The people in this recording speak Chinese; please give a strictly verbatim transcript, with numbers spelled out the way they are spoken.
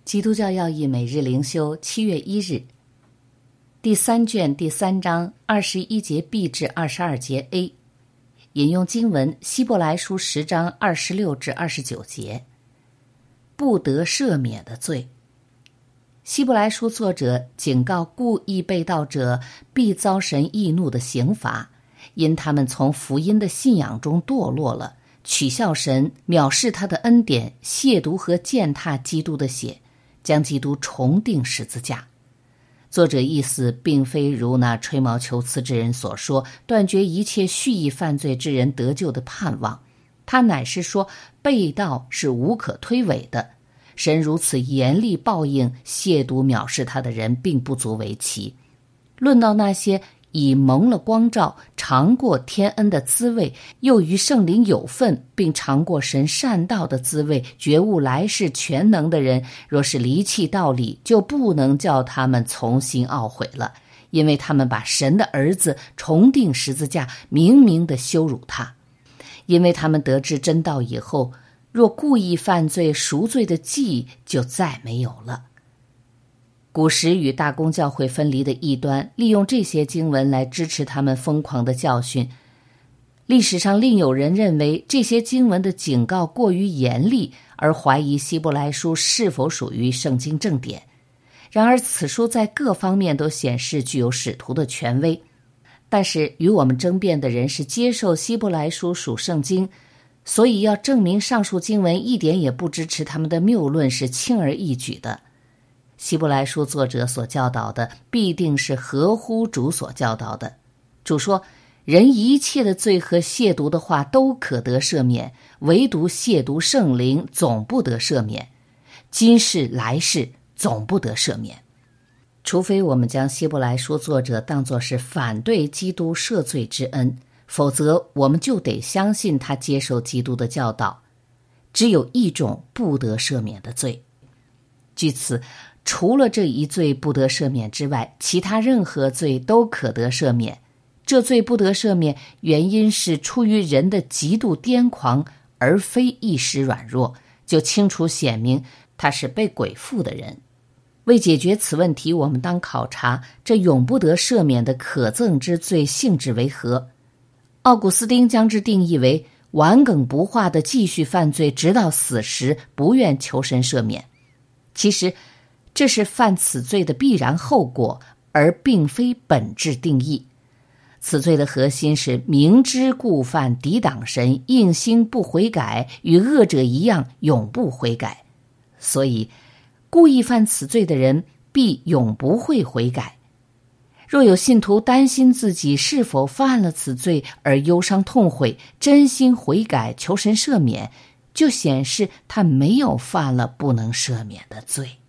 基督教要义每日灵修，七月一日，第三卷第三章二十一节 B 至二十二节 A， 引用经文希伯来书十章二十六至二十九节。不得赦免的罪。希伯来书作者警告故意背道者必遭神易怒的刑罚，因他们从福音的信仰中堕落了，取笑神，藐视他的恩典，亵渎和践踏基督的血，将基督重钉十字架。作者意思并非如那吹毛求疵之人所说，断绝一切蓄意犯罪之人得救的盼望，他乃是说背道是无可推诿的。神如此严厉报应亵渎藐视他的人，并不足为奇。论到那些已蒙了光照，尝过天恩的滋味，又与圣灵有份，并尝过神善道的滋味，觉悟来世全能的人，若是离弃道理，就不能叫他们重新懊悔了，因为他们把神的儿子重钉十字架，明明的羞辱他。因为他们得知真道以后，若故意犯罪赎罪的祭就再没有了。古时与大公教会分离的异端利用这些经文来支持他们疯狂的教训。历史上另有人认为这些经文的警告过于严厉，而怀疑希伯来书是否属于圣经正典。然而此书在各方面都显示具有使徒的权威。但是与我们争辩的人是接受希伯来书属圣经，所以要证明上述经文一点也不支持他们的谬论是轻而易举的。希伯来书作者所教导的必定是合乎主所教导的。主说，人一切的罪和亵渎的话都可得赦免，唯独亵渎圣灵总不得赦免，今世来世总不得赦免。除非我们将希伯来书作者当作是反对基督赦罪之恩，否则我们就得相信他接受基督的教导。只有一种不得赦免的罪。据此，除了这一罪不得赦免之外，其他任何罪都可得赦免。这罪不得赦免，原因是出于人的极度癫狂，而非一时软弱，就清楚显明他是被鬼附的人。为解决此问题，我们当考察这永不得赦免的可憎之罪性质为何。奥古斯丁将之定义为顽梗不化的继续犯罪，直到死时不愿求神赦免。其实这是犯此罪的必然后果，而并非本质定义。此罪的核心是明知故犯，抵挡神，硬心不悔改，与恶者一样永不悔改。所以故意犯此罪的人必永不会悔改。若有信徒担心自己是否犯了此罪而忧伤痛悔，真心悔改求神赦免，就显示他没有犯了不能赦免的罪。